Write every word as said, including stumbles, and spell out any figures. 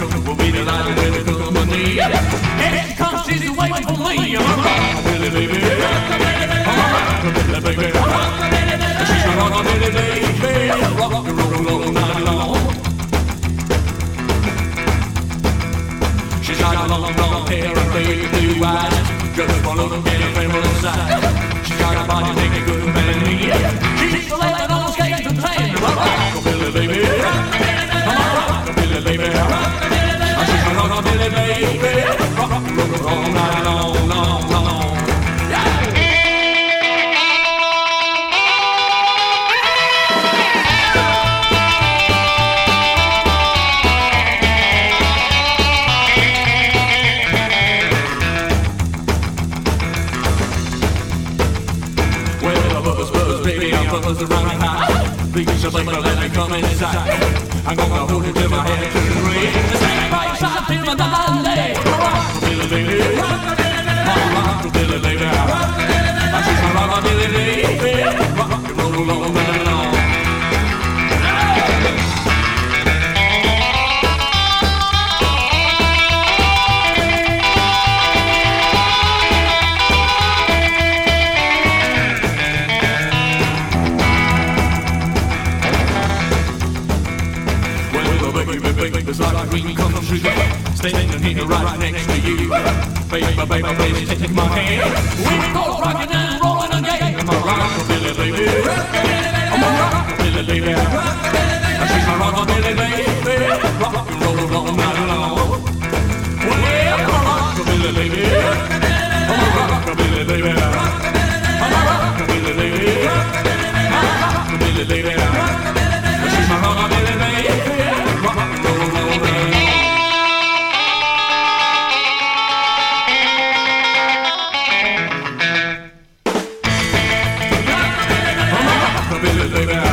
cook will be delighted with the company. Here she comes, she's waiting for me. I'm a rockabilly baby. I'm a rockabilly baby. She's a rockabilly baby. Rock and roll all night long. She's got a long blonde hair and baby blue eyes. Just one look at her femoral side. She's got a body make a good man in me. She's the lady on skates and playing. I'm a rockabilly baby. I'm a rockabilly baby. She's a rockabilly baby. Rock and roll all night long, long, long. Bubbles around the house. Please, so baby, let me come inside. I'm gonna hold you till my head to the grave. Right side till my dying day. Rockabilly baby, rockabilly baby. I see my rockabilly baby. Rock and roll all night long. It's like a green country, standing here right next to you. Baby, baby, please take my hand. We go rockin' and rollin' again. I'm a rockabilly baby. I'm a rockabilly baby. She's my rockabilly baby. Rock and roll all night long. Well, I'm a rockabilly baby. I'm a rockabilly baby. I'm a rockabilly baby. I'm a rockabilly baby. She's my rockabilly baby. Rock and roll all night long. I'm a rockabilly baby.